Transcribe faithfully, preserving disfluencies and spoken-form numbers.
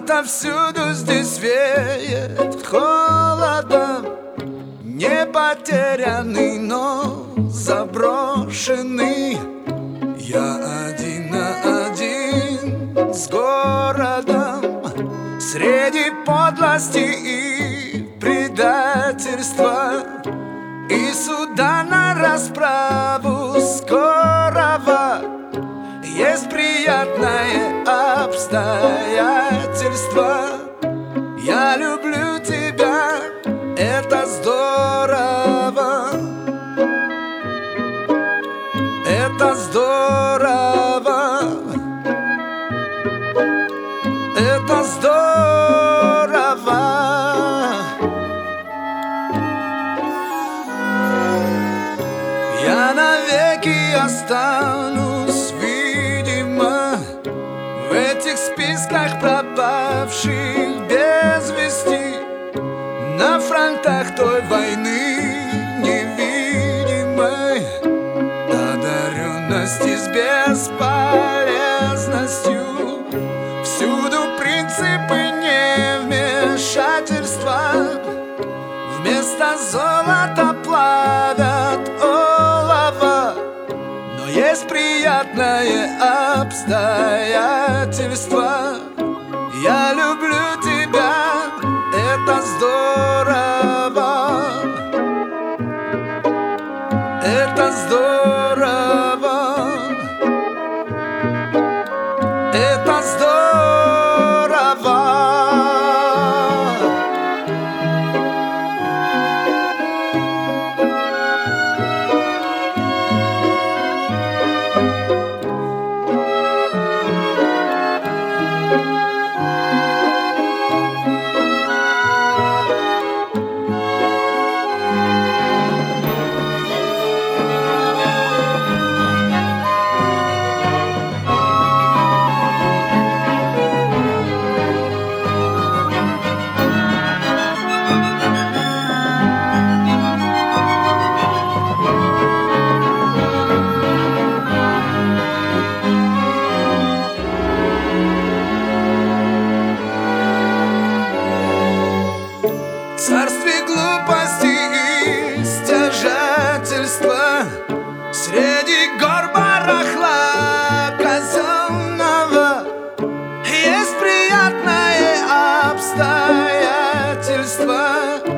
Отовсюду здесь веет холодом, не потерянный, но заброшенный. Я один на один с городом, среди подлости и предательства, и суда на расправу скорого. Есть приятное обстоятельство. Я люблю тебя, это здорово. Это здорово. Это здорово. Я навеки останусь, видимо, в этих списках пропавших без вести, на фронтах той войны невидимой. Одаренности с бесполезностью, всюду принципы невмешательства. Вместо золота плавят олово, но есть приятное обстоятельство. Я люблю тебя, это здорово. Это здорово. Это здорово. Царствие глупости и стяжательства, среди гор барахла казенного, есть приятное обстоятельство.